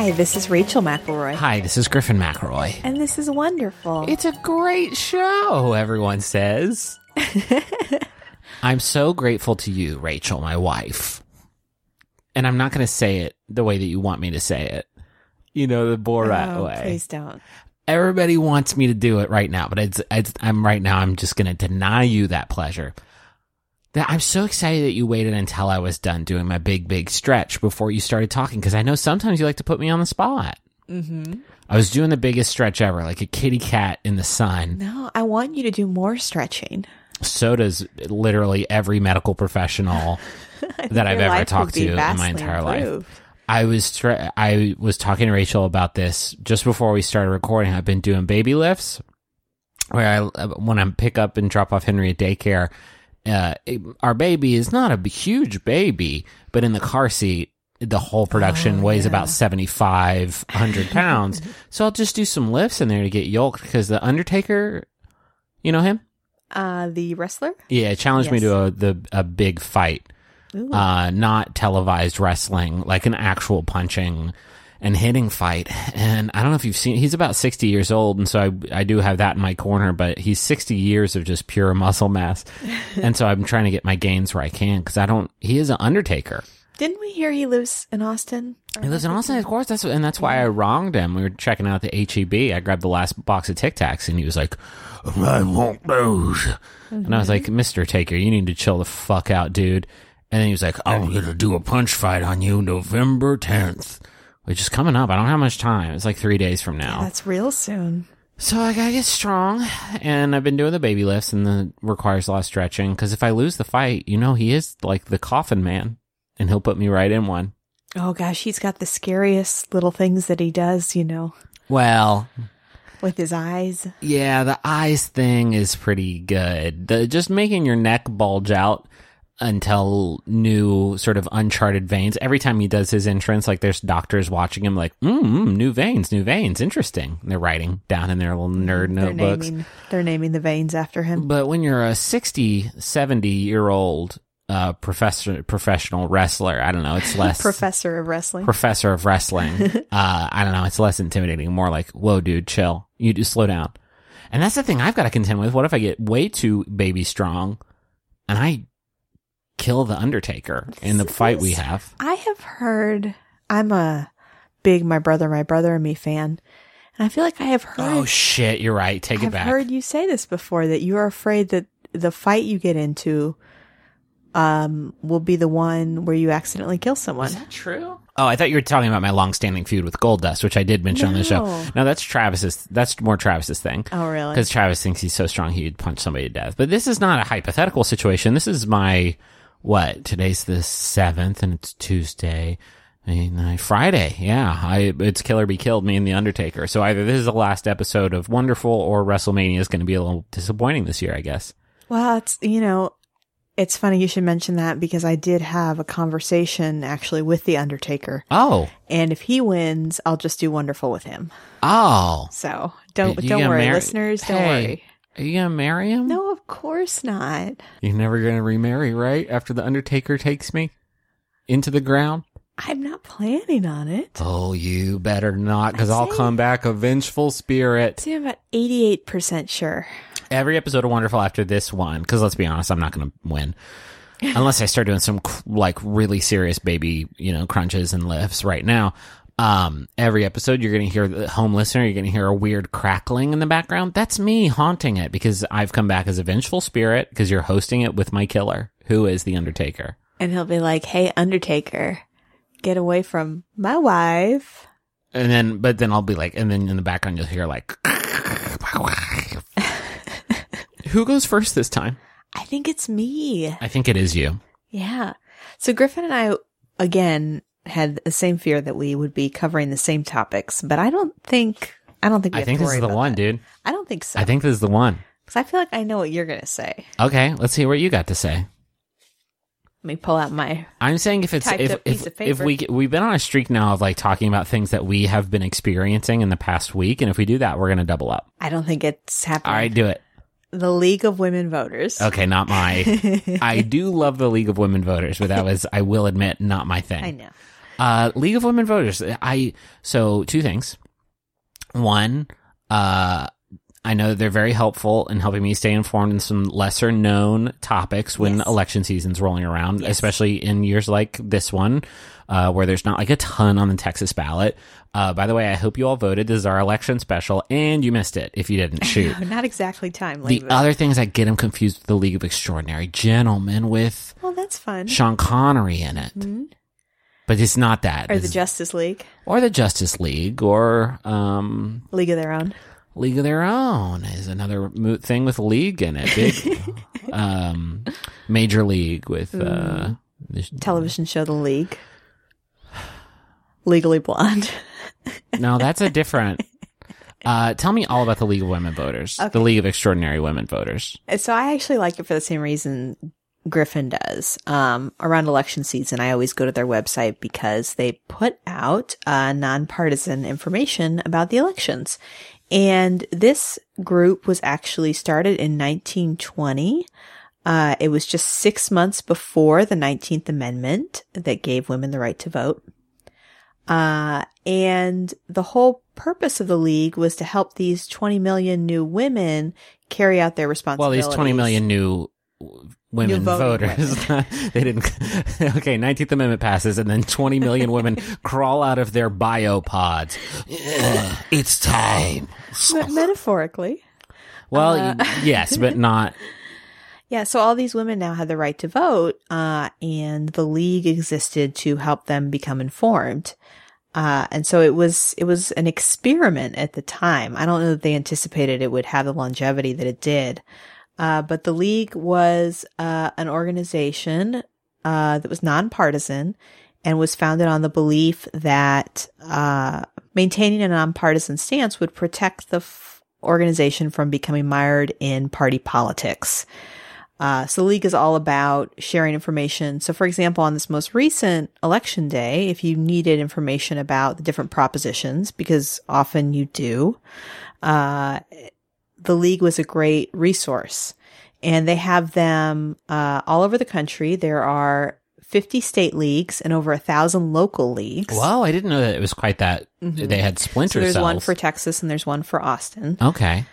Hi, this is Rachel McElroy. Hi, this is Griffin McElroy. And this is wonderful. It's a great show, everyone says. I'm so grateful to you, Rachel, my wife. And I'm not going to say it the way that you want me to say it. You know, the Borat way. Please don't. Everybody wants me to do it right now, but I'm just going to deny you that pleasure. I'm so excited that you waited until I was done doing my big stretch before you started talking, because I know sometimes you like to put me on the spot. Mm-hmm. I was doing the biggest stretch ever, like a kitty cat in the sun. No, I want you to do more stretching. So does literally every medical professional that I've ever talked to in my entire life. I was talking to Rachel about this just before we started recording. I've been doing baby lifts, where when I pick up and drop off Henry at daycare, our baby is not a huge baby, but in the car seat, the whole production weighs about 7,500 pounds. So I'll just do some lifts in there to get yoked, because the Undertaker, you know him? The wrestler? Yeah, challenged me to a big fight. Not televised wrestling, like an actual punching and hitting fight. And I don't know if you've seen, he's about 60 years old, and so I do have that in my corner, but he's 60 years of just pure muscle mass. And so I'm trying to get my gains where I can, because he is an Undertaker. Didn't we hear he lives in Austin? He lives in Austin, of course. That's why I wronged him. We were checking out the HEB. I grabbed the last box of Tic Tacs, and he was like, I want those. Mm-hmm. And I was like, Mr. Taker, you need to chill the fuck out, dude. And then he was like, I'm going to do a punch fight on you November 10th, which is coming up. I don't have much time. It's like 3 days from now. Yeah, that's real soon. So I got to get strong. And I've been doing the baby lifts, and that requires a lot of stretching, because if I lose the fight, he is like the coffin man, and he'll put me right in one. Oh, gosh, he's got the scariest little things that he does, Well, with his eyes. Yeah, the eyes thing is pretty good. Just making your neck bulge out until new sort of uncharted veins. Every time he does his entrance, like there's doctors watching him like, new veins, interesting. And they're writing down in their little nerd notebooks. They're naming the veins after him. But when you're a 60, 70-year-old professional wrestler, I don't know, it's less... Professor of wrestling. I don't know, it's less intimidating. More like, whoa, dude, chill. You just slow down. And that's the thing I've got to contend with. What if I get way too baby strong and I kill the Undertaker in the fight we have? I have heard, I'm a big My Brother and Me fan, and I feel like I have heard... Oh, shit, you're right. Take it back. I've heard you say this before, that you are afraid that the fight you get into will be the one where you accidentally kill someone. Is that true? Oh, I thought you were talking about my long-standing feud with Goldust, which I did mention on the show. No, that's more Travis's thing. Oh, really? Because Travis thinks he's so strong he'd punch somebody to death. But this is not a hypothetical situation. This is my... Today's the 7th, and it's Tuesday. Friday. Yeah. It's Kill or Be Killed, me and The Undertaker. So either this is the last episode of Wonderful, or WrestleMania is going to be a little disappointing this year, I guess. Well, it's funny you should mention that, because I did have a conversation actually with The Undertaker. Oh. And if he wins, I'll just do Wonderful with him. Oh. So don't worry, listeners. Don't worry. Are you going to marry him? No, of course not. You're never going to remarry, right? After The Undertaker takes me into the ground? I'm not planning on it. Oh, you better not, because I'll come back a vengeful spirit. See, I'm about 88% sure. Every episode of Wonderful after this one, because let's be honest, I'm not going to win. Unless I start doing some really serious baby, crunches and lifts right now. Every episode you're going to hear, the home listener, you're going to hear a weird crackling in the background. That's me haunting it, because I've come back as a vengeful spirit, because you're hosting it with my killer, who is The Undertaker. And he'll be like, hey, Undertaker, get away from my wife. But then I'll be like, and then in the background you'll hear like, who goes first this time? I think it's me. I think it is you. Yeah. So Griffin and I, again, had the same fear that we would be covering the same topics, but I think this is the one, dude. I don't think so. I think this is the one. Because I feel like I know what you're going to say. Okay, let's see what you got to say. Let me pull out my... I'm saying if we've been on a streak now of like talking about things that we have been experiencing in the past week, and if we do that, we're going to double up. I don't think it's happening. All right, do it. The League of Women Voters. Okay, not my... I do love the League of Women Voters, but that was, I will admit, not my thing. I know. League of Women Voters. So two things. One, I know they're very helpful in helping me stay informed in some lesser known topics when election season's rolling around, especially in years like this one, where there's not like a ton on the Texas ballot. By the way, I hope you all voted. This is our election special, and you missed it if you didn't. Shoot. No, not exactly timely. The other thing is I get them confused with the League of Extraordinary Gentlemen with that's fun. Sean Connery in it. Mm-hmm. But it's not that. Or the Justice League. Or the Justice League, or League of Their Own. League of Their Own is another thing with League in it. Big Major League with the television show The League. Legally Blonde. No, that's a different. Tell me all about the League of Women Voters. Okay. The League of Extraordinary Women Voters. So I actually like it for the same reason Griffin does. Around election season, I always go to their website because they put out nonpartisan information about the elections. And this group was actually started in 1920. It was just 6 months before the 19th Amendment that gave women the right to vote. And the whole purpose of the League was to help these 20 million new women carry out their responsibilities. Well, these 20 million new women voters. Women. They didn't. Okay, 19th Amendment passes, and then 20 million women crawl out of their biopods. It's time. Metaphorically. Well, yes, but not. Yeah, so all these women now had the right to vote, and the League existed to help them become informed. And so it was an experiment at the time. I don't know that they anticipated it would have the longevity that it did. But the League was an organization that was nonpartisan and was founded on the belief that maintaining a nonpartisan stance would protect the organization from becoming mired in party politics. So the League is all about sharing information. So, for example, on this most recent election day, if you needed information about the different propositions, because often you do, the League was a great resource. And they have them all over the country. There are 50 state leagues and over 1,000 local leagues. Wow, I didn't know that it was quite that. Mm-hmm. They had splinter cells. So there's one for Texas and there's one for Austin. Okay.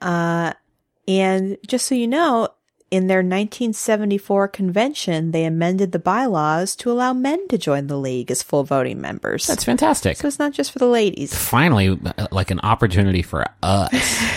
And just so you know, in their 1974 convention, they amended the bylaws to allow men to join the League as full voting members. That's fantastic. So it's not just for the ladies. Finally, like an opportunity for us.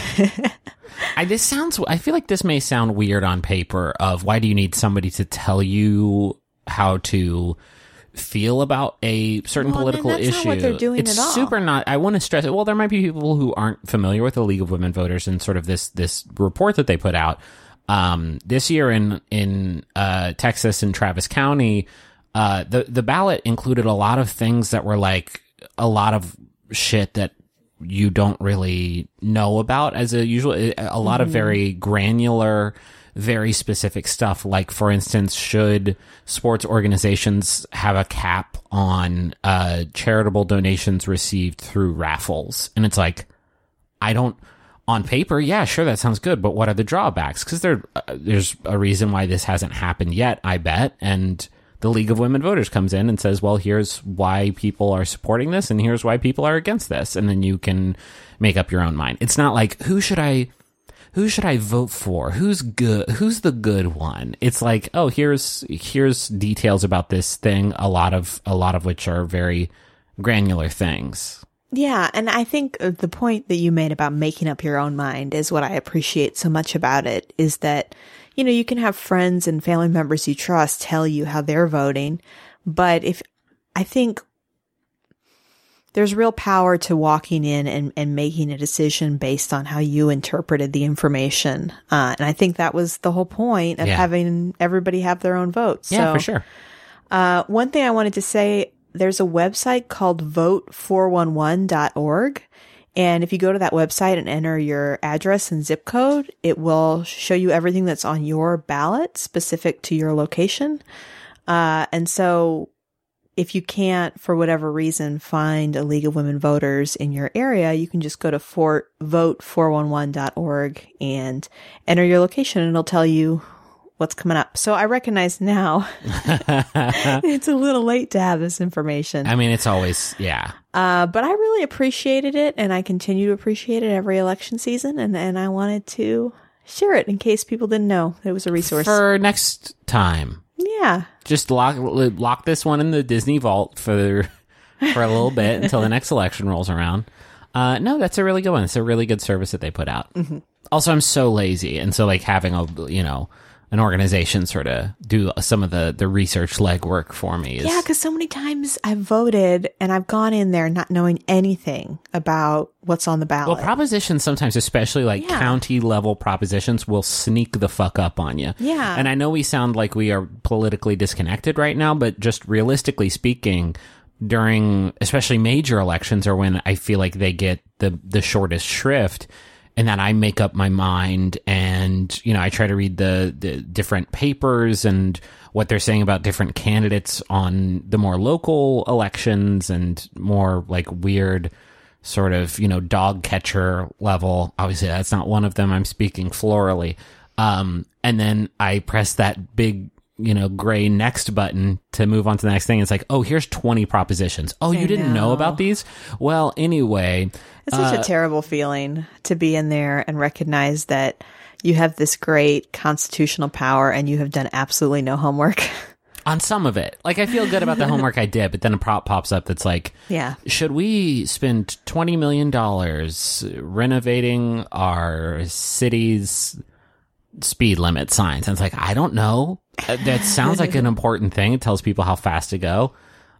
I feel like this may sound weird on paper of why do you need somebody to tell you how to feel about a certain political issue. Not what they're doing it's at all. Super not. I want to stress it. Well, there might be people who aren't familiar with the League of Women Voters and sort of this report that they put out. This year in Texas and Travis County, the ballot included a lot of things that were like a lot of shit that you don't really know about as a lot of very granular, very specific stuff. Like, for instance, should sports organizations have a cap on charitable donations received through raffles? And it's like, on paper, yeah, sure, that sounds good, but what are the drawbacks? Because there's a reason why this hasn't happened yet, I bet. And the League of Women Voters comes in and says, well, here's why people are supporting this, and here's why people are against this. And then you can make up your own mind. It's not like, who should I vote for? Who's good? Who's the good one? It's like, oh, here's details about this thing, a lot of which are very granular things. Yeah, and I think the point that you made about making up your own mind is what I appreciate so much about it, is that, you know, you can have friends and family members you trust tell you how they're voting, but I think there's real power to walking in and making a decision based on how you interpreted the information. And I think that was the whole point of having everybody have their own votes. Yeah, for sure. One thing I wanted to say, there's a website called vote411.org. And if you go to that website and enter your address and zip code, it will show you everything that's on your ballot specific to your location. And so if you can't, for whatever reason, find a League of Women Voters in your area, you can just go to vote411.org and enter your location, and it'll tell you what's coming up. So I recognize now it's a little late to have this information. I mean, it's always, yeah. But I really appreciated it, and I continue to appreciate it every election season, and I wanted to share it in case people didn't know it was a resource. For next time. Yeah. Just lock this one in the Disney vault for a little bit until the next election rolls around. No, that's a really good one. It's a really good service that they put out. Mm-hmm. Also, I'm so lazy, and so like having an organization sort of do some of the research legwork for me. Yeah, because so many times I've voted and I've gone in there not knowing anything about what's on the ballot. Well, propositions sometimes, especially like county level propositions, will sneak the fuck up on you. Yeah. And I know we sound like we are politically disconnected right now, but just realistically speaking, during especially major elections are when I feel like they get the shortest shrift. And then I make up my mind, and I try to read the different papers and what they're saying about different candidates on the more local elections and more like weird sort of dog catcher level. Obviously, that's not one of them. I'm speaking florally. And then I press that big gray next button to move on to the next thing. It's like, oh, here's 20 propositions. Oh, you didn't know about these? Well, anyway. It's such a terrible feeling to be in there and recognize that you have this great constitutional power and you have done absolutely no homework. On some of it. Like, I feel good about the homework I did, but then a prop pops up that's like, should we spend $20 million renovating our city's speed limit signs? And it's like, I don't know. That sounds like an important thing. It tells people how fast to go.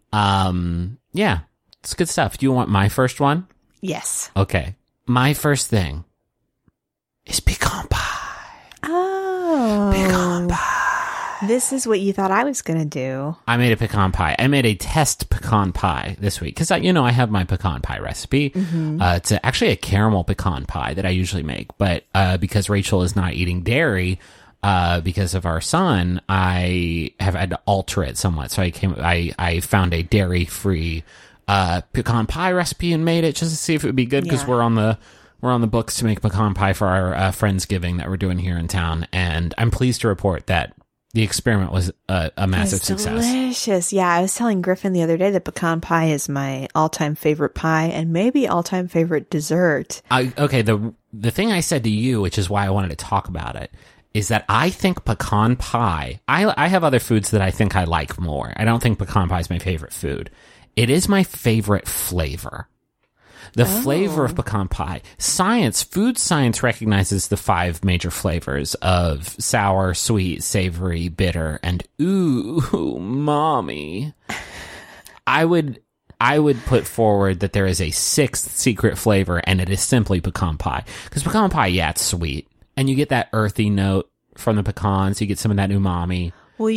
Yeah, it's good stuff. Do you want my first one? Yes. Okay. My first thing is pecan pie. Oh. Pecan pie. This is what you thought I was going to do. I made a pecan pie. I made a test pecan pie this week because, I have my pecan pie recipe. Mm-hmm. It's actually a caramel pecan pie that I usually make. But because Rachel is not eating dairy, because of our son, I have had to alter it somewhat. So I found a dairy-free pecan pie recipe and made it just to see if it would be good because we're on the books to make pecan pie for our Friendsgiving that we're doing here in town, and I'm pleased to report that the experiment was a massive success. Delicious. Yeah, I was telling Griffin the other day that pecan pie is my all-time favorite pie and maybe all-time favorite dessert. Okay, the thing I said to you, which is why I wanted to talk about it, is that I think pecan pie, I have other foods that I think I like more. I don't think pecan pie is my favorite food. It is my favorite flavor. The flavor of pecan pie. Food science recognizes the 5 major flavors of sour, sweet, savory, bitter, and ooh, mommy. I would put forward that there is a 6th secret flavor, and it is simply pecan pie. Because pecan pie, it's sweet. And you get that earthy note from the pecans. You get some of that umami. Will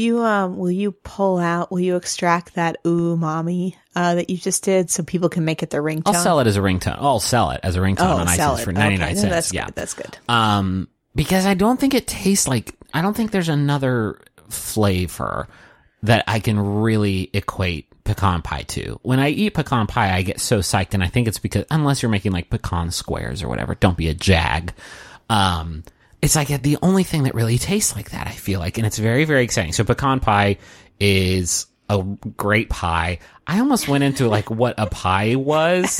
you extract that umami that you just did so people can make it their ringtone? I'll sell it as a ringtone. I'll sell it as a ringtone on iTunes for 99 cents. That's good. That's good. Because I don't think it tastes like, I don't think there's another flavor that I can really equate pecan pie to. When I eat pecan pie, I get so psyched, and I think it's because, unless you're making like pecan squares or whatever, don't be a jag. It's like the only thing that really tastes like that, I feel like, and it's very, very exciting. So pecan pie is a great pie. I almost went into like what a pie was.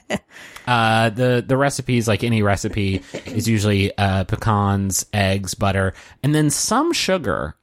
The recipes, like any recipe, is usually pecans, eggs, butter, and then some sugar.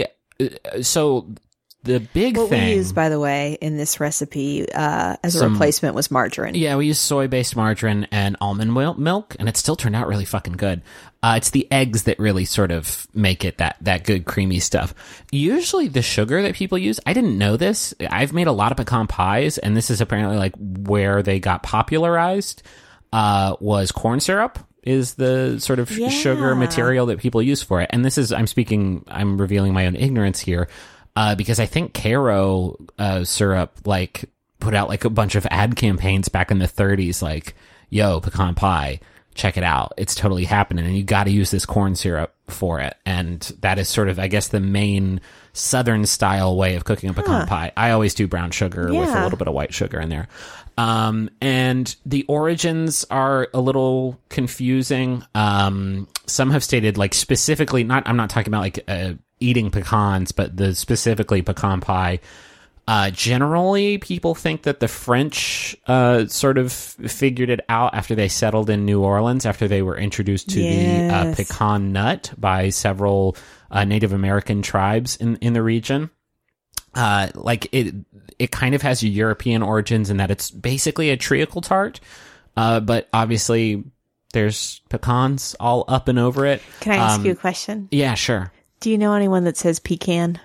The big thing... What we used, by the way, in this recipe as a replacement was margarine. Yeah, we used soy-based margarine and almond milk, and it still turned out really fucking good. It's the eggs that really sort of make it that good creamy stuff. Usually the sugar that people use, I didn't know this. I've made a lot of pecan pies, and this is apparently like where they got popularized, was corn syrup. Is the sort of sugar material that people use for it. And this is, I'm revealing my own ignorance here. Because I think Caro syrup like put out like a bunch of ad campaigns back in the 30s, like, yo, pecan pie, check it out. It's totally happening. And you got to use this corn syrup for it. And that is sort of, I guess, the main Southern style way of cooking a pecan pie. I always do brown sugar with a little bit of white sugar in there. And the origins are a little confusing. Some have stated like specifically, I'm not talking about like eating pecans, but specifically pecan pie. Generally, people think that the French sort of figured it out after they settled in New Orleans, after they were introduced to the pecan nut by several Native American tribes in the region. Like it kind of has European origins in that it's basically a treacle tart, but obviously there's pecans all up and over it. Can I ask you a question? Yeah, sure. Do you know anyone that says pecan?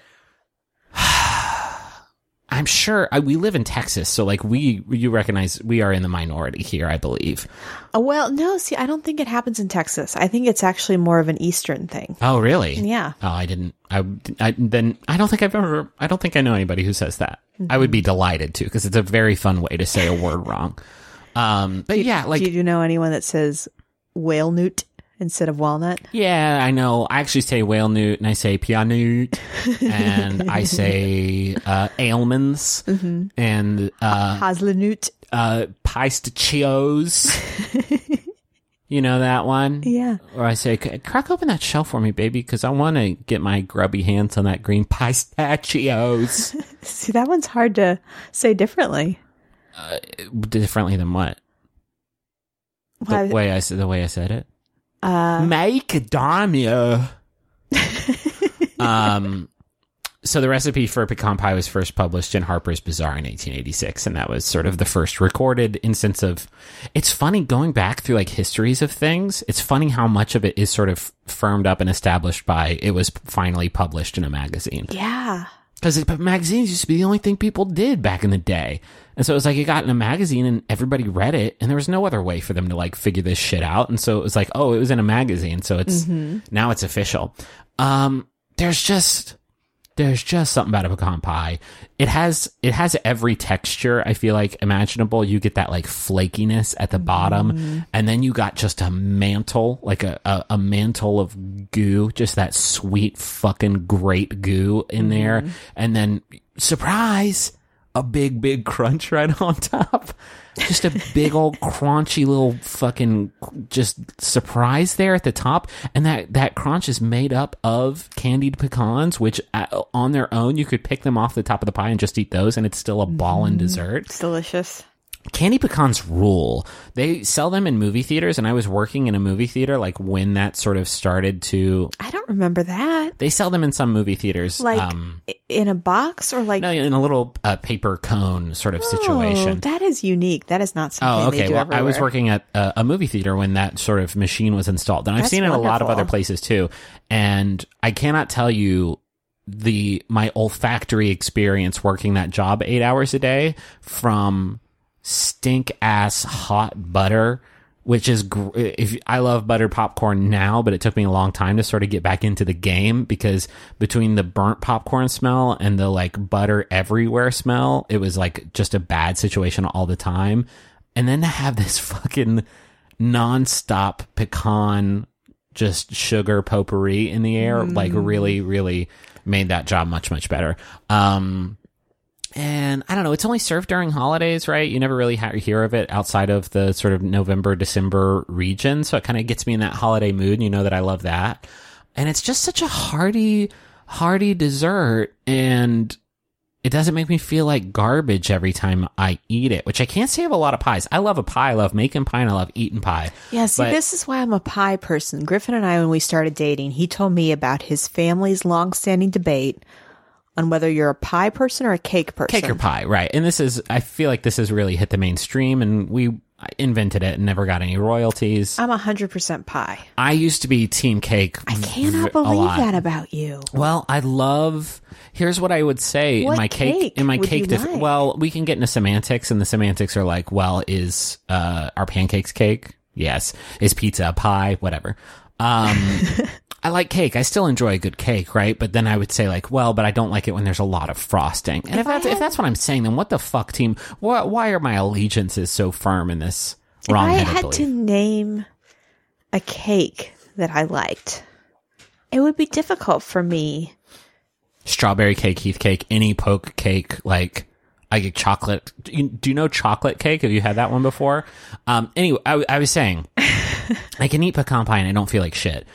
I'm sure we live in Texas, so like you recognize we are in the minority here, I believe. Well, no, see, I don't think it happens in Texas. I think it's actually more of an Eastern thing. Oh, really? Yeah. Oh, I didn't. I don't think I know anybody who says that. Mm-hmm. I would be delighted to, because it's a very fun way to say a word wrong. But yeah, like, do you know anyone that says whale newt instead of walnut? Yeah, I know. I actually say whale newt, and I say pianut, and I say almonds, mm-hmm. and hazelnut, pistachios. You know that one? Yeah. Or I say, crack open that shell for me, baby, because I want to get my grubby hands on that green pistachios. See, that one's hard to say differently. Differently than what? The way I said it. Macadamia. So the recipe for pecan pie was first published in Harper's Bazaar in 1886, and that was sort of the first recorded instance of. It's funny going back through like histories of things. It's funny how much of it is sort of firmed up and established by it was finally published in a magazine. Yeah. Because magazines used to be the only thing people did back in the day. And so it was like it got in a magazine and everybody read it, and there was no other way for them to like figure this shit out. And so it was like, oh, it was in a magazine, so it's now it's official. There's just something about a pecan pie. It has every texture, I feel like, imaginable. You get that like flakiness at the bottom, and then you got just a mantle, like a mantle of goo, just that sweet fucking great goo in there. And then, surprise, a big crunch right on top. Just a big old crunchy little fucking just surprise there at the top. And that crunch is made up of candied pecans, which on their own, you could pick them off the top of the pie and just eat those, and it's still a ballin' dessert. It's delicious. Candy pecans rule. They sell them in movie theaters, and I was working in a movie theater like when that sort of started to. I don't remember that. They sell them in some movie theaters, like in a box or like no, in a little paper cone sort of situation. That is unique. That is not something. Oh, okay. They do everywhere. I was working at a movie theater when that sort of machine was installed, and I've seen it in a lot of other places too. And I cannot tell you my olfactory experience working that job 8 hours a day from stink ass hot butter, which is if I love buttered popcorn now, but it took me a long time to sort of get back into the game, because between the burnt popcorn smell and the like butter everywhere smell, it was like just a bad situation all the time. And then to have this fucking nonstop pecan just sugar potpourri in the air, like really, really made that job much, much better. And I don't know, it's only served during holidays, right? You never really hear of it outside of the sort of November, December region. So it kind of gets me in that holiday mood, and you know that I love that. And it's just such a hearty dessert, and it doesn't make me feel like garbage every time I eat it, which I can't say of a lot of pies. I love a pie. I love making pie, and I love eating pie. Yeah, see, this is why I'm a pie person. Griffin and I, when we started dating, he told me about his family's long-standing debate on whether you're a pie person or a cake person. Cake or pie, right. And I feel like this has really hit the mainstream, and we invented it and never got any royalties. I'm 100% pie. I used to be team cake. I cannot believe that about you. Well, here's what I would say what in my cake. In my cake, like? Well, we can get into semantics, and the semantics are like, well, is our pancakes cake? Yes. Is pizza a pie? Whatever. I like cake. I still enjoy a good cake, right? But then I would say like, well, but I don't like it when there's a lot of frosting. And if that's what I'm saying, then what the fuck, team? Why are my allegiances so firm in this wrong-headed belief? If I had to name a cake that I liked, it would be difficult for me. Strawberry cake, Heath cake, any poke cake, like I get chocolate. Do you know chocolate cake? Have you had that one before? Anyway, I was saying I can eat pecan pie and I don't feel like shit.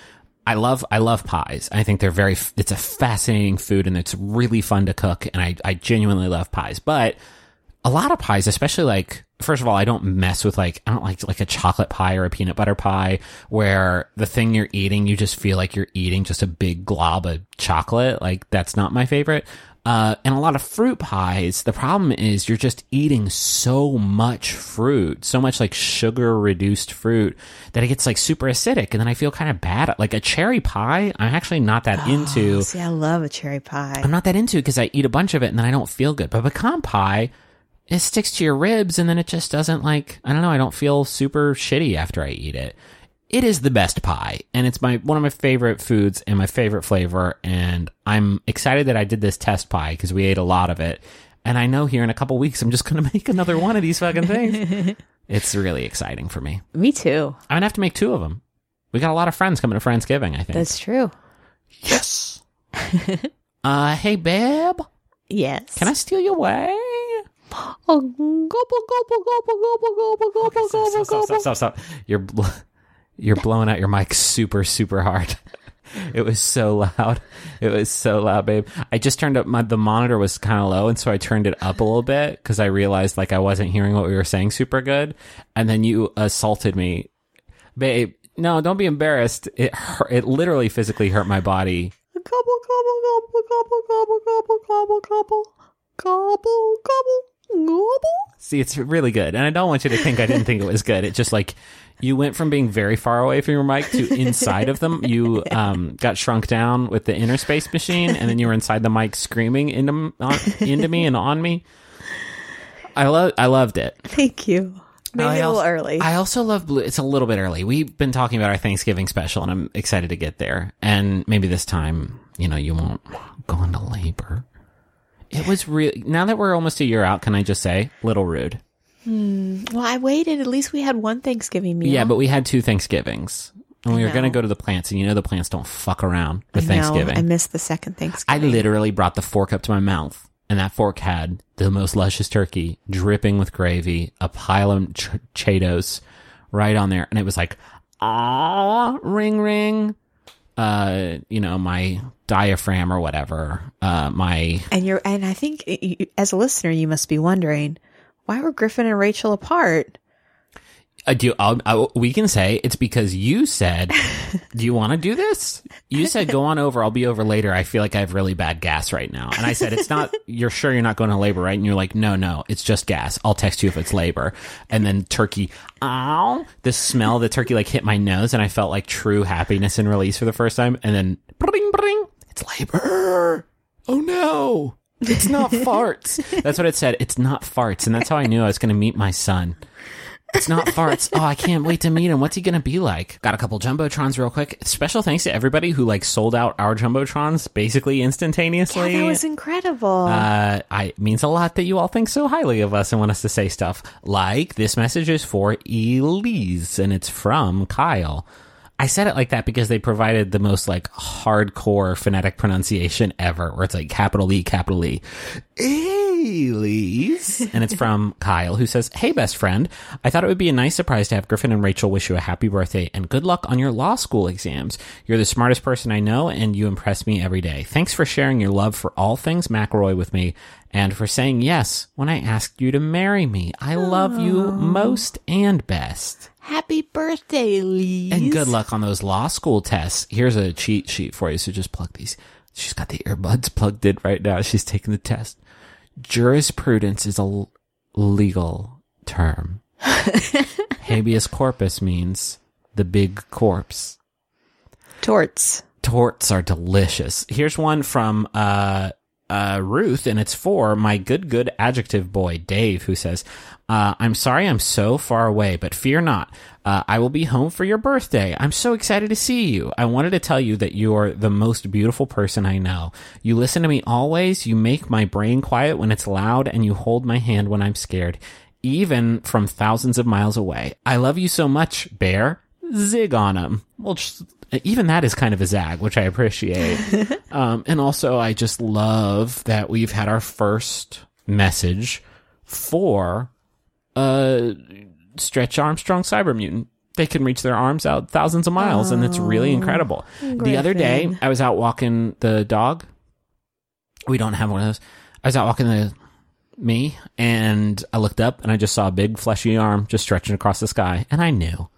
I love pies. I think it's a fascinating food and it's really fun to cook. And I genuinely love pies, but a lot of pies, especially like, first of all, I don't mess with I don't like a chocolate pie or a peanut butter pie where the thing you're eating, you just feel like you're eating just a big glob of chocolate. Like that's not my favorite. And a lot of fruit pies, the problem is you're just eating so much fruit, so much like sugar reduced fruit that it gets like super acidic. And then I feel kind of bad. Like a cherry pie, I'm actually not that into. See, I love a cherry pie. I'm not that into it because I eat a bunch of it and then I don't feel good. But pecan pie, it sticks to your ribs and then it just doesn't I don't know, I don't feel super shitty after I eat it. It is the best pie, and it's one of my favorite foods and my favorite flavor, and I'm excited that I did this test pie because we ate a lot of it, and I know here in a couple weeks I'm just going to make another one of these fucking things. It's really exciting for me. Me too. I'm going to have to make 2 of them. We got a lot of friends coming to Friendsgiving, I think. That's true. Yes. Hey, babe. Yes. Can I steal you away? Oh, gobble. Stop. You're blowing out your mic super, super hard. It was so loud. It was so loud, babe. I just turned up the monitor was kind of low, and so I turned it up a little bit because I realized I wasn't hearing what we were saying super good. And then you assaulted me. Babe, no, don't be embarrassed. It literally physically hurt my body. Gobble. See, it's really good. And I don't want you to think I didn't think it was good. It's just you went from being very far away from your mic to inside of them. You got shrunk down with the inner space machine, and then you were inside the mic screaming into me and on me. I loved it. Thank you. Maybe a little early. I also love Blue. It's a little bit early. We've been talking about our Thanksgiving special, and I'm excited to get there. And maybe this time, you won't go into labor. It was really, now that we're almost a year out, can I just say, little rude. Well, I waited. At least we had one Thanksgiving meal. Yeah, but we had 2 Thanksgivings. And we were going to go to the plants, and the plants don't fuck around with Thanksgiving. I missed the second Thanksgiving. I literally brought the fork up to my mouth, and that fork had the most luscious turkey, dripping with gravy, a pile of Cheetos right on there. And it was ring, ring. My diaphragm or whatever, and I think as a listener, you must be wondering, why were Griffin and Rachel apart? We can say it's because you said, do you want to do this? You said, go on over. I'll be over later. I feel like I have really bad gas right now. And I said, it's not, you're sure you're not going to labor, right? And you're like, no, it's just gas. I'll text you if it's labor. And then turkey, the smell of the turkey hit my nose, and I felt true happiness and release for the first time. And then, bring, it's labor. Oh no, it's not farts. That's what it said. It's not farts. And that's how I knew I was going to meet my son. It's not farts. Oh, I can't wait to meet him. What's he going to be like? Got a couple Jumbotrons real quick. Special thanks to everybody who sold out our Jumbotrons basically instantaneously. Yeah, that was incredible. It means a lot that you all think so highly of us and want us to say stuff. This message is for Elise, and it's from Kyle. I said it like that because they provided the most hardcore phonetic pronunciation ever, where it's capital E, capital E. Elise. And it's from Kyle, who says, hey, best friend, I thought it would be a nice surprise to have Griffin and Rachel wish you a happy birthday and good luck on your law school exams. You're the smartest person I know, and you impress me every day. Thanks for sharing your love for all things McElroy with me, and for saying yes when I asked you to marry me. I love you most and best. Happy birthday, Elise. And good luck on those law school tests. Here's a cheat sheet for you, so just plug these. She's got the earbuds plugged in right now. She's taking the test. Jurisprudence is a legal term. Habeas corpus means the big corpse. Torts. Torts are delicious. Here's one from Ruth, and it's for my good adjective boy, Dave, who says, I'm sorry I'm so far away, but fear not. I will be home for your birthday. I'm so excited to see you. I wanted to tell you that you are the most beautiful person I know. You listen to me always. You make my brain quiet when it's loud, and you hold my hand when I'm scared, even from thousands of miles away. I love you so much, Bear. Zig on him. Well, even that is kind of a zag, which I appreciate. And also, I just love that we've had our first message for Stretch Armstrong Cyber Mutant. They can reach their arms out thousands of miles, and it's really incredible. Griffin. The other day, I was out walking the dog. We don't have one of those. I was out walking me, and I looked up, and I just saw a big fleshy arm just stretching across the sky, and I knew.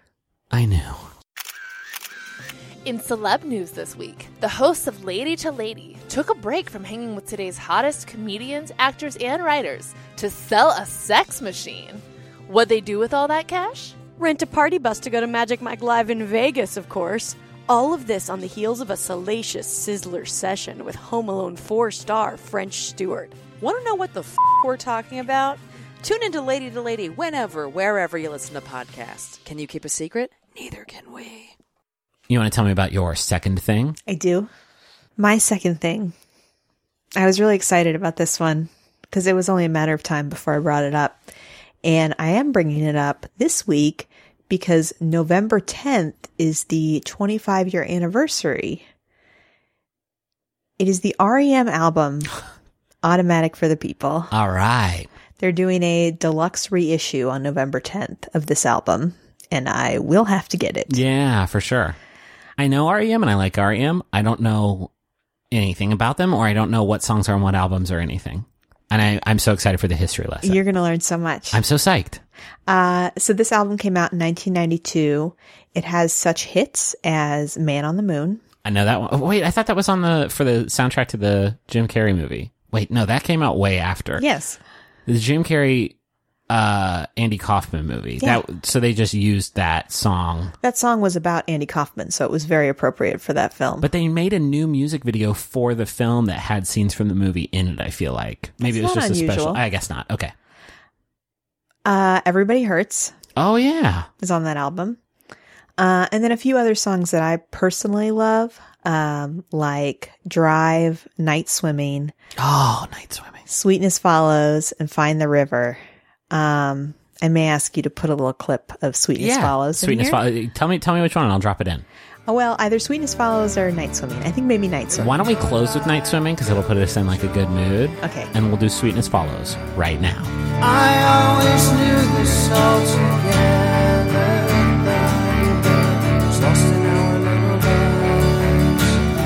In celeb news this week, the hosts of Lady to Lady took a break from hanging with today's hottest comedians, actors, and writers to sell a sex machine. What'd they do with all that cash? Rent a party bus to go to Magic Mike Live in Vegas, of course. All of this on the heels of a salacious Sizzler session with Home Alone 4-star French Stewart. Want to know what the we're talking about? Tune into Lady to Lady whenever, wherever you listen to podcasts. Can you keep a secret? Neither can we. You want to tell me about your second thing? I do. My second thing. I was really excited about this one because it was only a matter of time before I brought it up. And I am bringing it up this week because November 10th is the 25-year anniversary. It is the REM album, Automatic for the People. All right. They're doing a deluxe reissue on November 10th of this album, and I will have to get it. Yeah, for sure. I know REM and I like REM. I don't know anything about them, or I don't know what songs are on what albums or anything. And I'm so excited for the history lesson. You're going to learn so much. I'm so psyched. So this album came out in 1992. It has such hits as Man on the Moon. I know that one. Oh, wait, I thought that was for the soundtrack to the Jim Carrey movie. Wait, no, that came out way after. Yes. The Jim Carrey Andy Kaufman movie. Yeah. So they just used that song. That song was about Andy Kaufman, so it was very appropriate for that film. But they made a new music video for the film that had scenes from the movie in it, I feel like. Maybe That's it was just unusual. a special. I guess not. Okay. Everybody Hurts. Oh, yeah. Is on that album. And then a few other songs that I personally love, like Drive, Night Swimming. Oh, Night Swimming. Sweetness Follows, and Find the River. I may ask you to put a little clip of Sweetness Follows. Sweetness Follows. Tell me which one, and I'll drop it in. Oh, well, either Sweetness Follows or Night Swimming. I think maybe Night Swimming. Why don't we close with Night Swimming, because it'll put us in like a good mood. Okay. And we'll do Sweetness Follows right now. I always knew this all together. Was lost in our little lives.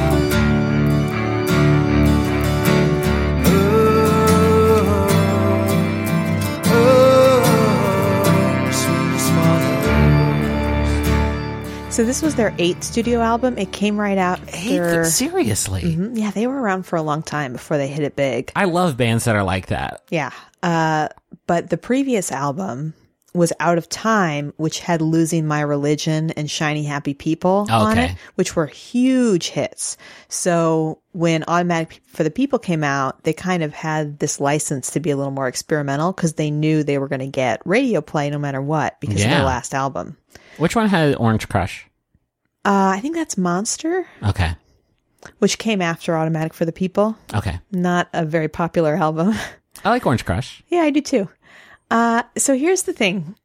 So this was their 8th studio album. It came right out after... Seriously? Mm-hmm. Yeah, they were around for a long time before they hit it big. I love bands that are like that. Yeah. But the previous album was Out of Time, which had Losing My Religion and Shiny Happy People on it, which were huge hits. So when Automatic for the People came out, they kind of had this license to be a little more experimental because they knew they were going to get radio play no matter what because of their last album. Which one had Orange Crush? I think that's Monster. Okay. Which came after Automatic for the People. Okay. Not a very popular album. I like Orange Crush. Yeah, I do too. So here's the thing.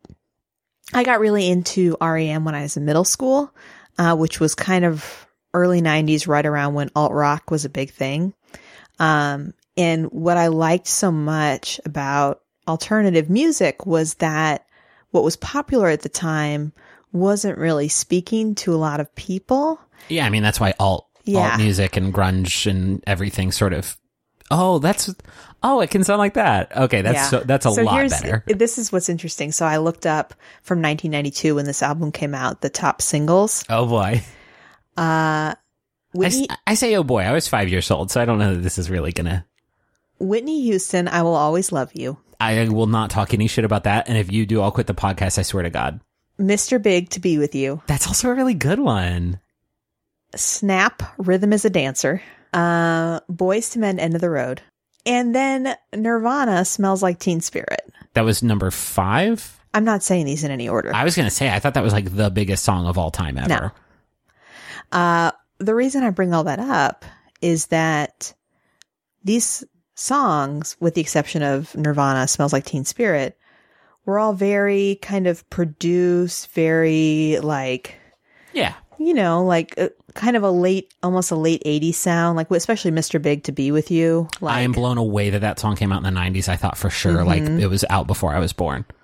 I got really into REM when I was in middle school, which was kind of early 90s, right around when alt rock was a big thing. And what I liked so much about alternative music was that what was popular at the time wasn't really speaking to a lot of people. Yeah, I mean, that's why alt music and grunge and everything sort of... it can sound like that. Okay, that's a lot better. This is what's interesting. So I looked up from 1992 when this album came out, the top singles. Oh boy. I say oh boy, I was 5 years old, so I don't know that this is really gonna... Whitney Houston, I Will Always Love You. I will not talk any shit about that, and if you do, I'll quit the podcast, I swear to God. Mr. Big, To Be With You. That's also a really good one. Snap, Rhythm is a Dancer. Boyz II Men, End of the Road. And then Nirvana, Smells Like Teen Spirit. That was number 5? I'm not saying these in any order. I was going to say, I thought that was like the biggest song of all time ever. No. The reason I bring all that up is that these songs, with the exception of Nirvana, Smells Like Teen Spirit, were all very kind of produced, very like... Yeah. You know, like kind of almost a late 80s sound, like especially Mr. Big, To Be With You. Like, I am blown away that song came out in the 90s. I thought for sure like it was out before I was born.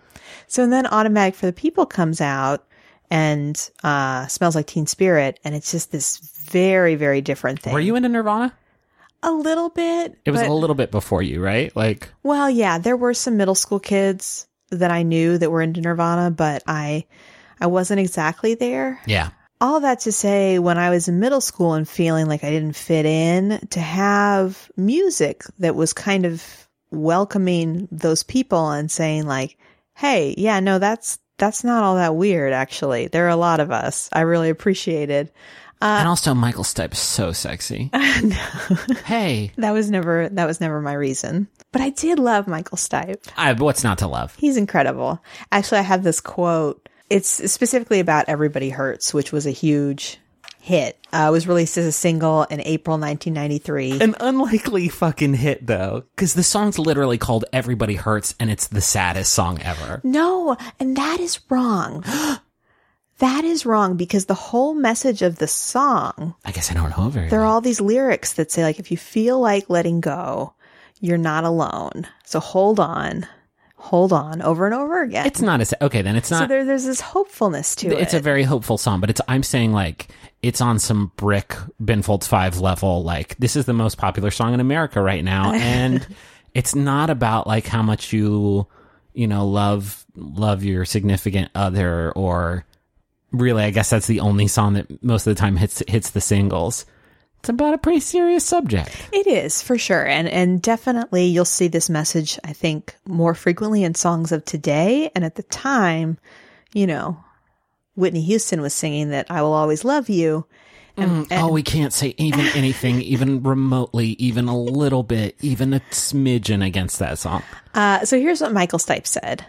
So then Automatic for the People comes out and Smells Like Teen Spirit, and it's just this very, very different thing. Were you into Nirvana? A little bit. It was a little bit before you, right? Like, well, yeah, there were some middle school kids that I knew that were into Nirvana, but I wasn't exactly there. Yeah. All that to say, when I was in middle school and feeling like I didn't fit in, to have music that was kind of welcoming those people and saying like, hey, yeah, no, that's not all that weird, actually. There are a lot of us. I really appreciated. And also Michael Stipe is so sexy. No. Hey. That was never my reason. But I did love Michael Stipe. What's not to love? He's incredible. Actually, I have this quote. It's specifically about Everybody Hurts, which was a huge hit. It was released as a single in April 1993. An unlikely fucking hit, though, because the song's literally called Everybody Hurts, and it's the saddest song ever. No, and that is wrong. That is wrong, because the whole message of the song... I guess I don't know very There are well. all these lyrics that say, like, if you feel like letting go, you're not alone. So hold on, over and over again. It's not okay, then it's not... So there's this hopefulness to it. It's a very hopeful song, but I'm saying, like, it's on some brick Ben Folds 5 level, like, this is the most popular song in America right now, and it's not about, like, how much you love your significant other, or... Really, I guess that's the only song that most of the time hits the singles. It's about a pretty serious subject. It is, for sure. And definitely you'll see this message, I think, more frequently in songs of today. And at the time, Whitney Houston was singing that I will always love you. And we can't say even anything, even remotely, even a little bit, even a smidgen against that song. So here's what Michael Stipe said.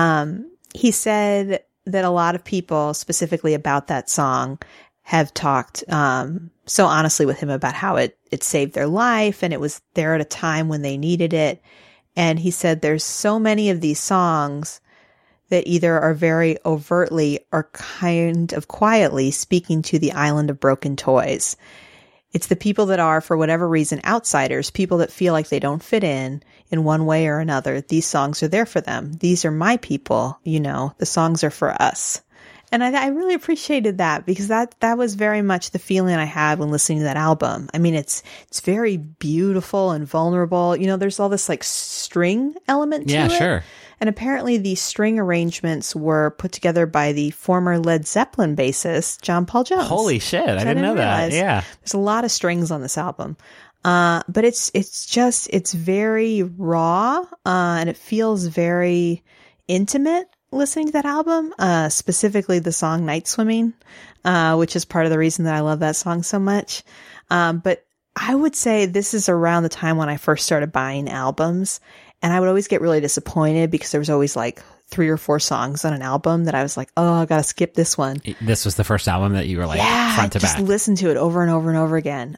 He said that a lot of people, specifically about that song, have talked so honestly with him about how it saved their life, and it was there at a time when they needed it. And he said there's so many of these songs that either are very overtly or kind of quietly speaking to the island of broken toys. It's the people that are, for whatever reason, outsiders, people that feel like they don't fit in one way or another. These songs are there for them. These are my people, the songs are for us. And I really appreciated that, because that was very much the feeling I had when listening to that album. I mean, it's very beautiful and vulnerable. There's all this like string element to it. Yeah, sure. And apparently these string arrangements were put together by the former Led Zeppelin bassist, John Paul Jones. Holy shit. I didn't know that. Yeah. There's a lot of strings on this album. But it's very raw, and it feels very intimate listening to that album, specifically the song Night Swimming, which is part of the reason that I love that song so much. But I would say this is around the time when I first started buying albums, and I would always get really disappointed because there was always like 3 or 4 songs on an album that I was like, oh, I gotta skip this one. This was the first album that you were like front to back. Just listen to it over and over and over again.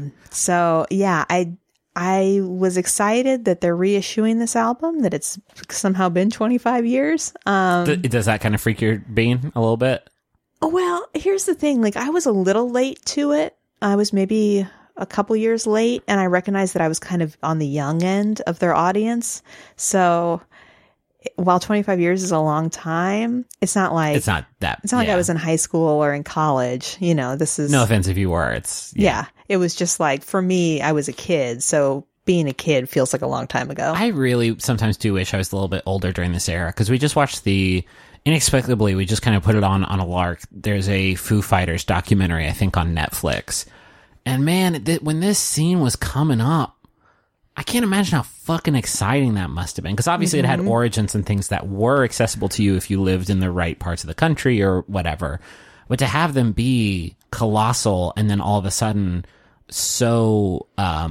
So yeah, I was excited that they're reissuing this album, that it's somehow been 25 years. Does that kind of freak your bean a little bit? Well, here's the thing. Like, I was a little late to it. I was maybe a couple years late, and I recognized that I was kind of on the young end of their audience. So while 25 years is a long time, it's not like I was in high school or in college. This is... No offense if you were. Yeah. It was just like, for me, I was a kid. So being a kid feels like a long time ago. I really sometimes do wish I was a little bit older during this era, because we just watched inexplicably, we just kind of put it on a lark. There's a Foo Fighters documentary, I think, on Netflix. And man, when this scene was coming up, I can't imagine how fucking exciting that must have been. Because obviously it had origins and things that were accessible to you if you lived in the right parts of the country or whatever. But to have them be colossal and then all of a sudden so...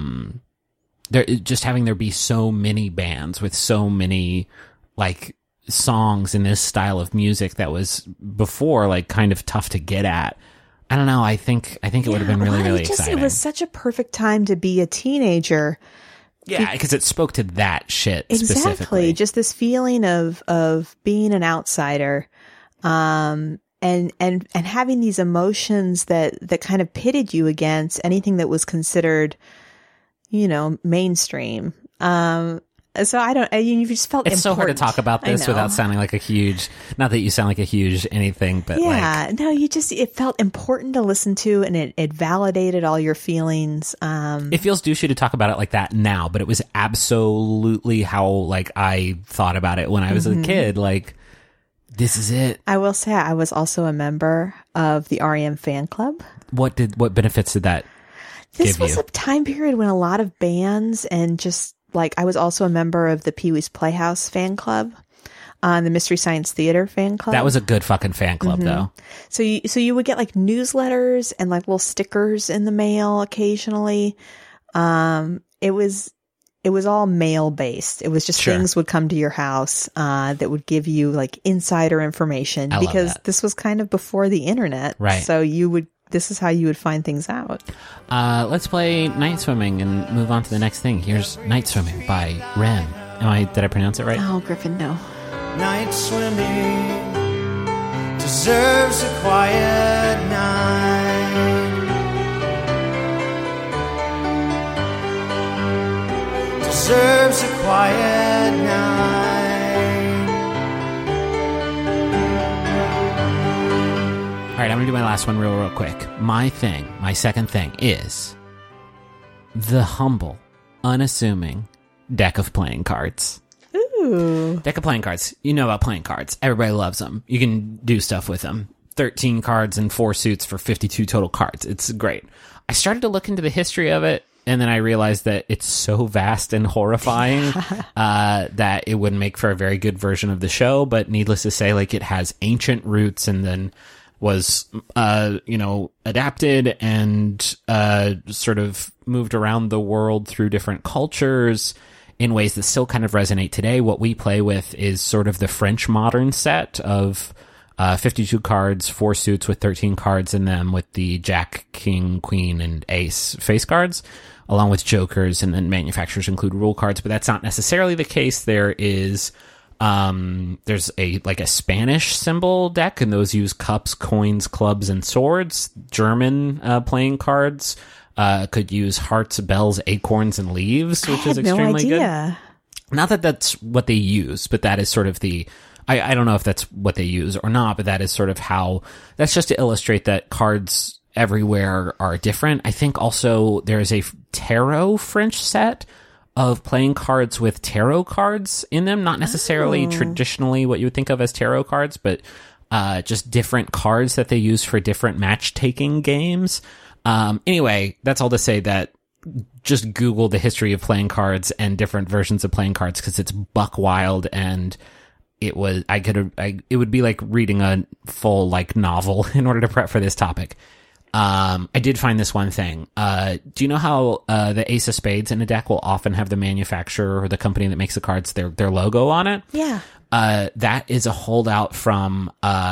there be so many bands with so many like songs in this style of music that was before like kind of tough to get at. I don't know. I think it would have been really exciting. It was such a perfect time to be a teenager. Yeah, because it spoke to that shit Exactly. specifically. Just this feeling of being an outsider, and having these emotions that kind of pitted you against anything that was considered, mainstream. So I don't. You just felt it's important. So hard to talk about this without sounding like a huge. Not that you sound like a huge anything, but no, it felt important to listen to, and it validated all your feelings. It feels douchey to talk about it like that now, but it was absolutely how like I thought about it when I was a kid. Like, this is it. I will say I was also a member of the REM fan club. What benefits did that? This was a time period when a lot of bands and just like I was also a member of the Pee-wee's Playhouse fan club, the Mystery Science Theater fan club. That was a good fucking fan club, though. So you would get like newsletters and like little stickers in the mail occasionally. It was all mail based. It was just things would come to your house that would give you like insider information because this was kind of before the internet, right? So this is how you would find things out. Let's play Night Swimming and move on to the next thing. Here's Night Swimming by Rem. Did I pronounce it right? Oh, Griffin, no. Night swimming deserves a quiet night. Deserves a quiet night. All right, I'm going to do my last one real quick. My second thing is the humble, unassuming deck of playing cards. Ooh. Deck of playing cards. You know about playing cards. Everybody loves them. You can do stuff with them. 13 cards and 4 suits for 52 total cards. It's great. I started to look into the history of it, and then I realized that it's so vast and horrifying that it wouldn't make for a very good version of the show. But needless to say, like, it has ancient roots and then was, adapted and sort of moved around the world through different cultures in ways that still kind of resonate today. What we play with is sort of the French modern set of 52 cards, 4 suits with 13 cards in them with the Jack, King, Queen, and Ace face cards, along with jokers, and then manufacturers include rule cards, but that's not necessarily the case. There's a Spanish symbol deck, and those use cups, coins, clubs, and swords. German playing cards could use hearts, bells, acorns, and leaves, which is extremely good. Not that that's what they use, but that is sort of the... I don't know if that's what they use or not, but that is sort of how... That's just to illustrate that cards everywhere are different. I think also there is a tarot French set of playing cards with tarot cards in them, not necessarily traditionally what you would think of as tarot cards, but just different cards that they use for different match-taking games. Anyway, that's all to say that just Google the history of playing cards and different versions of playing cards, because it's buck wild, and it would be like reading a full like novel in order to prep for this topic. I did find this one thing. Do you know how the Ace of Spades in a deck will often have the manufacturer or the company that makes the cards, their logo on it? Yeah. That is a holdout from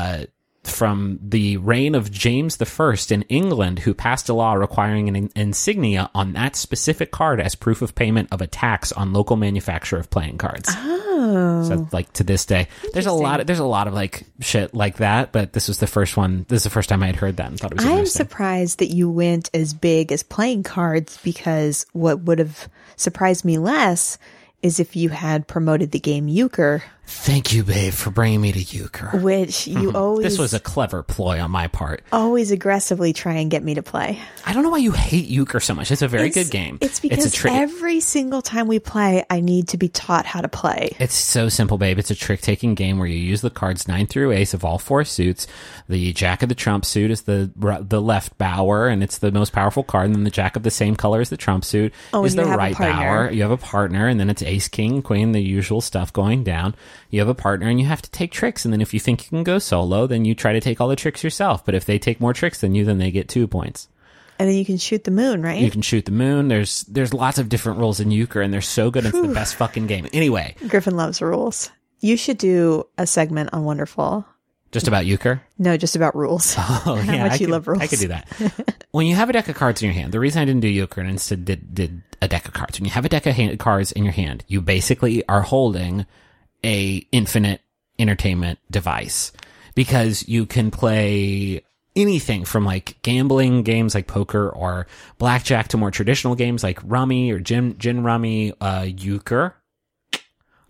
the reign of James I in England, who passed a law requiring an insignia on that specific card as proof of payment of a tax on local manufacturer of playing cards. Oh. So like to this day, there's a lot of like shit like that, but this was the first one. This is the first time I had heard that and thought it was interesting. I'm surprised that you went as big as playing cards, because what would have surprised me less is if you had promoted the game Euchre. Thank you, babe, for bringing me to Euchre. Which you always... This was a clever ploy on my part. Always aggressively try and get me to play. I don't know why you hate Euchre so much. It's a very good game. It's because every single time we play, I need to be taught how to play. It's so simple, babe. It's a trick-taking game where you use the cards 9 through ace of all 4 suits. The Jack of the Trump suit is the left bower, and it's the most powerful card. And then the Jack of the same color as the Trump suit is the right bower. You have a partner, and then it's ace, king, queen, the usual stuff going down. You have a partner, and you have to take tricks. And then if you think you can go solo, then you try to take all the tricks yourself. But if they take more tricks than you, then they get 2 points. And then you can shoot the moon, right? You can shoot the moon. There's lots of different rules in Euchre, and they're so good. It's the best fucking game. Anyway. Griffin loves rules. You should do a segment on Wonderful. Just about Euchre? No, just about rules. Oh, yeah. How much you love rules. I could do that. When you have a deck of cards in your hand, the reason I didn't do Euchre and instead did a deck of cards, when you have a deck of cards in your hand, you basically are holding a infinite entertainment device, because you can play anything from like gambling games like poker or blackjack to more traditional games like rummy or gin rummy. Euchre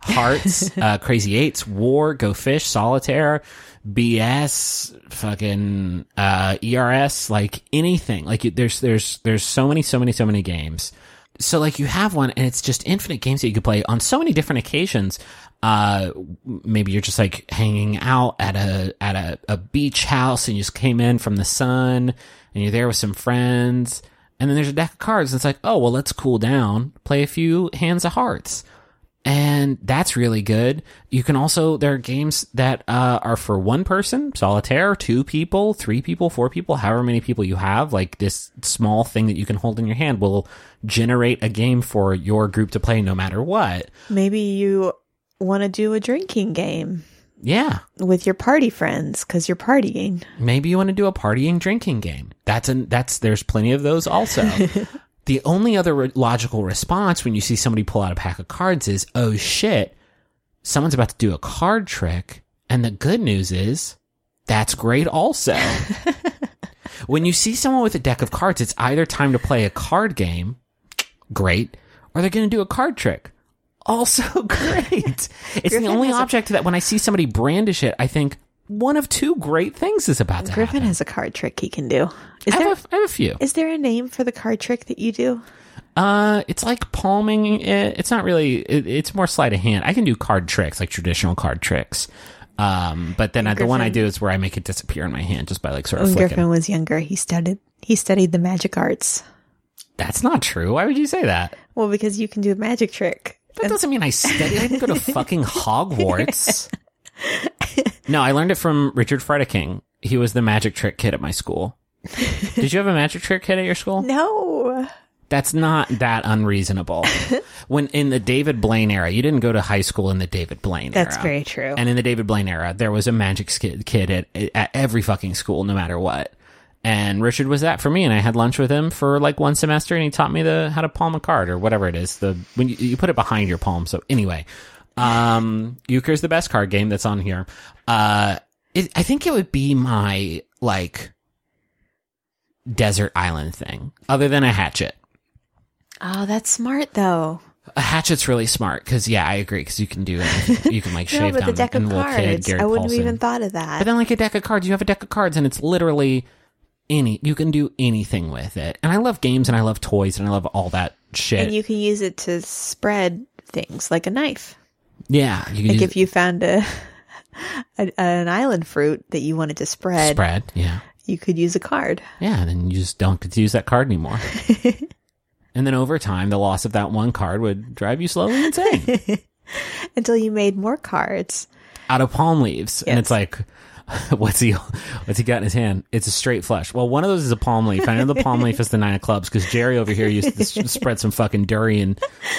Hearts, Crazy Eights, War, Go Fish, Solitaire, BS, fucking ERS, like anything. Like there's so many games. So like you have one and it's just infinite games that you could play on so many different occasions. Maybe you're just like hanging out at a beach house and you just came in from the sun and you're there with some friends, and then there's a deck of cards and it's like, oh, well, let's cool down, play a few hands of Hearts. And that's really good. You can also, there are games that are for one person, Solitaire, 2 people, 3 people, 4 people, however many people you have. Like this small thing that you can hold in your hand will generate a game for your group to play no matter what. Maybe you want to do a drinking game. Yeah. With your party friends, because you're partying. Maybe you want to do a partying drinking game. There's plenty of those also. The only other logical response when you see somebody pull out a pack of cards is, oh shit, someone's about to do a card trick. And the good news is, that's great also. When you see someone with a deck of cards, it's either time to play a card game, great, or they're going to do a card trick. Also great. It's the only object that when I see somebody brandish it, I think one of 2 great things is about to happen. Griffin has a card trick he can do. I have a few. Is there a name for the card trick that you do? It's like palming it. It's not really, it's more sleight of hand. I can do card tricks, like traditional card tricks. But then the one I do is where I make it disappear in my hand just by like sort of flicking. When Griffin was younger, he studied the magic arts. That's not true. Why would you say that? Well, because you can do a magic trick. That doesn't mean I studied. I didn't go to fucking Hogwarts. No, I learned it from Richard Frediking. He was the magic trick kid at my school. Did you have a magic trick kid at your school? No. That's not that unreasonable. When in the David Blaine era, you didn't go to high school in the David Blaine era. That's very true. And in the David Blaine era, there was a magic kid at every fucking school, no matter what. And Richard was that for me, and I had lunch with him for like one semester, and he taught me how to palm a card or whatever it is. When you put it behind your palm. So anyway, Euchre's the best card game that's on here. I think it would be my like desert island thing, other than a hatchet. Oh, that's smart though. A hatchet's really smart because, yeah, I agree, because you can do it. You can like shave no, but down the deck of cards, kid, Gary I wouldn't Paulson. have even thought of that. But then like a deck of cards, you have a deck of cards and it's literally you can do anything with it. And I love games and I love toys and I love all that shit. And you can use it to spread things like a knife. Yeah. You can like if you found an island fruit that you wanted to spread. Yeah. You could use a card. Yeah, and then you just don't get to use that card anymore. And then over time, the loss of that one card would drive you slowly insane. Until you made more cards. Out of palm leaves. Yes. And it's like, what's he got in his hand? It's a straight flush. Well, one of those is a palm leaf. I know the palm leaf is the 9 of clubs because Jerry over here used to spread some fucking durian.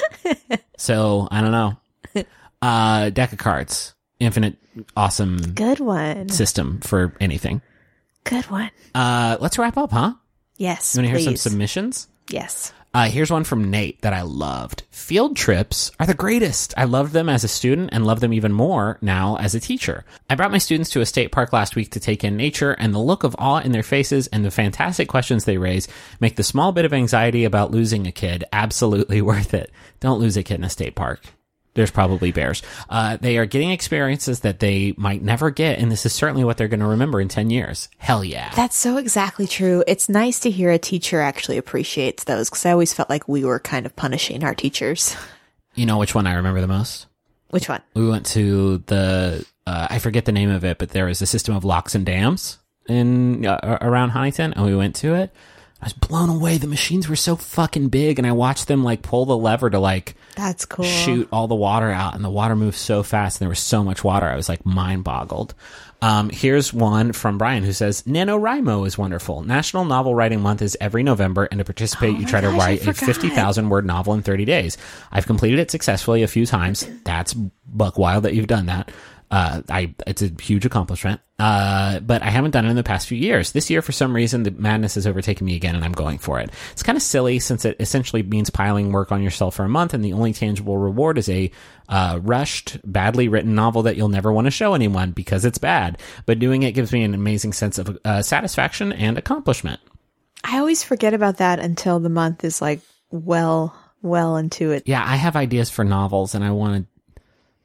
So, I don't know. Deck of cards. Infinite, awesome. Good one. System for anything. Good one. Let's wrap up, huh? Yes, You want to please. hear some submissions? Yes. Here's one from Nate that I loved. Field trips are the greatest. I loved them as a student and love them even more now as a teacher. I brought my students to a state park last week to take in nature, and the look of awe in their faces and the fantastic questions they raise make the small bit of anxiety about losing a kid absolutely worth it. Don't lose a kid in a state park. There's probably bears. They are getting experiences that they might never get, and this is certainly what they're going to remember in 10 years. Hell yeah. That's so exactly true. It's nice to hear a teacher actually appreciates those, because I always felt like we were kind of punishing our teachers. You know which one I remember the most? Which one? We went to the, I forget the name of it, but there was a system of locks and dams around Huntington, and we went to it. I was blown away. The machines were so fucking big, and I watched them like pull the lever to like that's cool. Shoot all the water out, and the water moved so fast, and there was so much water. I was like mind boggled. Here's one from Brian who says, NaNoWriMo is wonderful. National Novel Writing Month is every November, and to participate, you try to write a 50,000 word novel in 30 days. I've completed it successfully a few times. That's buck wild that you've done that. It's a huge accomplishment. But I haven't done it in the past few years. This year, for some reason, the madness has overtaken me again, and I'm going for it. It's kind of silly since it essentially means piling work on yourself for a month, and the only tangible reward is a rushed, badly written novel that you'll never want to show anyone because it's bad. But doing it gives me an amazing sense of satisfaction and accomplishment. I always forget about that until the month is like well into it. Yeah, I have ideas for novels, and I want to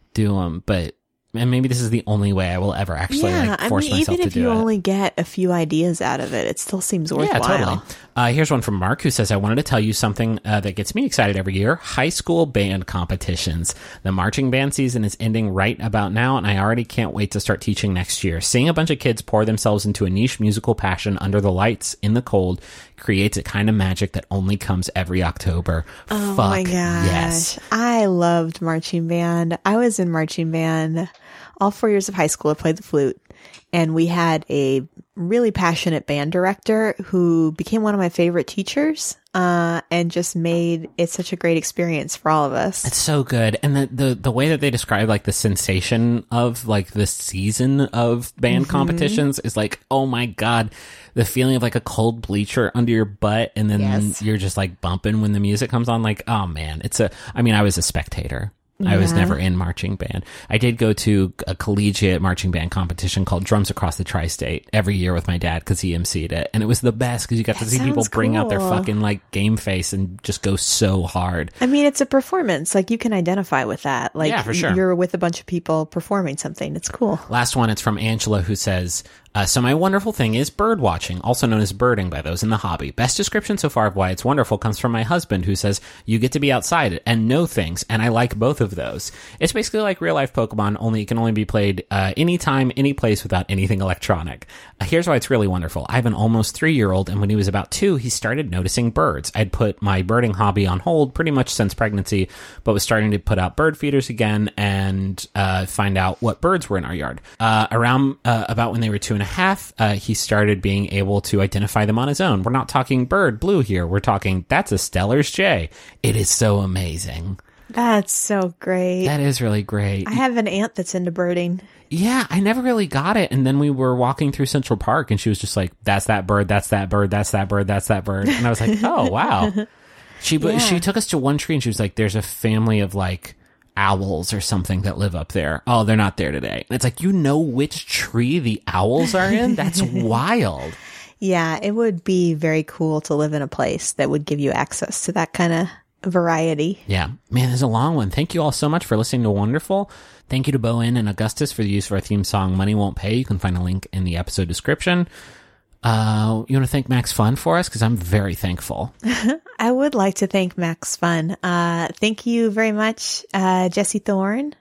do them, and maybe this is the only way I will ever actually force myself to do it. Even if you only get a few ideas out of it, it still seems worthwhile. Yeah, totally. Here's one from Mark who says, I wanted to tell you something that gets me excited every year. High school band competitions. The marching band season is ending right about now, and I already can't wait to start teaching next year. Seeing a bunch of kids pour themselves into a niche musical passion under the lights in the cold creates a kind of magic that only comes every October. Oh my gosh. Yes. I loved marching band. I was in marching band all 4 years of high school. I played the flute, and we had a really passionate band director who became one of my favorite teachers, and just made it such a great experience for all of us. It's so good. And the way that they describe like the sensation of like the season of band competitions is like, oh my God, the feeling of like a cold bleacher under your butt, and then you're just like bumping when the music comes on. Like, oh man, I was a spectator. I was never in marching band. I did go to a collegiate marching band competition called Drums Across the Tri-State every year with my dad because he emceed it. And it was the best because you got to see people bring out their fucking like game face and just go so hard. I mean, it's a performance. Like, you can identify with that. Like, yeah, for sure. You're with a bunch of people performing something. It's cool. Last one, it's from Angela, who says, so my wonderful thing is bird watching, also known as birding by those in the hobby. Best description so far of why it's wonderful comes from my husband, who says, you get to be outside and know things, and I like both of those. It's basically like real life Pokemon, only it can only be played anytime, any place without anything electronic. Here's why it's really wonderful. I have an almost 3-year-old, and when he was about 2, he started noticing birds. I'd put my birding hobby on hold pretty much since pregnancy, but was starting to put out bird feeders again and find out what birds were in our yard. Around about when they were 2.5, he started being able to identify them on his own. We're not talking bird blue here. We're talking, that's a Steller's jay. It is so amazing. That's so great. That is really great. I have an aunt that's into birding. Yeah, I never really got it. And then we were walking through Central Park, and she was just like, that's that bird, that's that bird, that's that bird, that's that bird. And I was like, oh, wow. She took us to one tree, and she was like, there's a family of like owls or something that live up there. Oh, they're not there today. And it's like, you know which tree the owls are in? That's wild. Yeah, it would be very cool to live in a place that would give you access to that kind of variety. Yeah. Man, there's a long one. Thank you all so much for listening to Wonderful. Thank you to Bowen and Augustus for the use of our theme song, Money Won't Pay. You can find a link in the episode description. You want to thank Max Fun for us? Because I'm very thankful. I would like to thank Max Fun. Thank you very much, Jesse Thorne,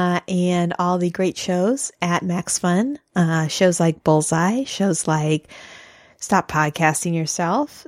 and all the great shows at Max Fun. Shows like Bullseye, shows like Stop Podcasting Yourself.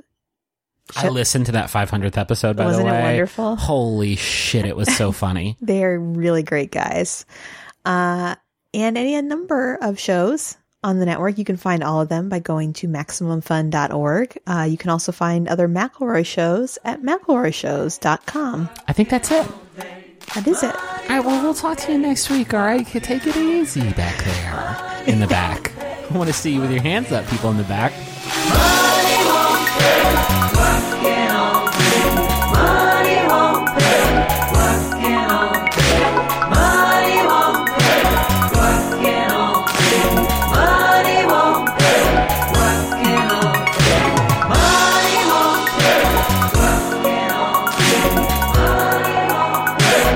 I listened to that 500th episode, by the way. Wasn't it wonderful? Holy shit, it was so funny. They're really great guys. And any number of shows on the network. You can find all of them by going to MaximumFun.org. You can also find other McElroy shows at McElroyShows.com. I think that's it. That is it. All right, well, we'll talk to you next week, all right? Take it easy back there in the back. I want to see you with your hands up, people in the back. Money won't pay. What can all pay? Money won't pay. What can all pay? Money won't pay. What can all pay? Money won't pay. What can all pay? Money won't pay. What can all pay? Money won't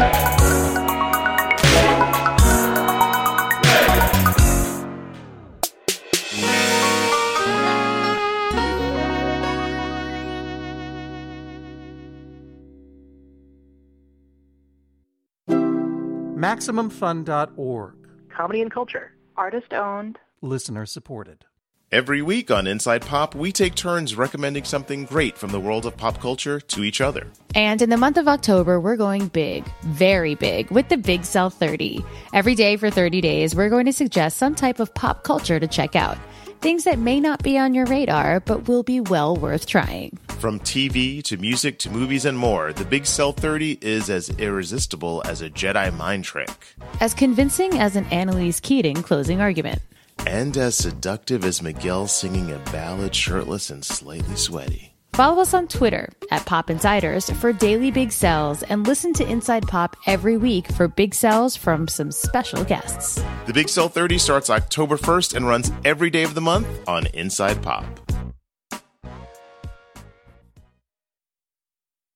MaximumFun.org. Comedy and culture. Artist owned. Listener supported. Every week on Inside Pop, we take turns recommending something great from the world of pop culture to each other. And in the month of October, we're going big, very big, with the Big Sell 30. Every day for 30 days, we're going to suggest some type of pop culture to check out. Things that may not be on your radar, but will be well worth trying. From TV to music to movies and more, the Big Sell 30 is as irresistible as a Jedi mind trick. As convincing as an Annalise Keating closing argument. And as seductive as Miguel singing a ballad shirtless and slightly sweaty. Follow us on Twitter at Pop Insiders for daily Big Sells and listen to Inside Pop every week for big sells from some special guests. The Big Sell 30 starts October 1st and runs every day of the month on Inside Pop.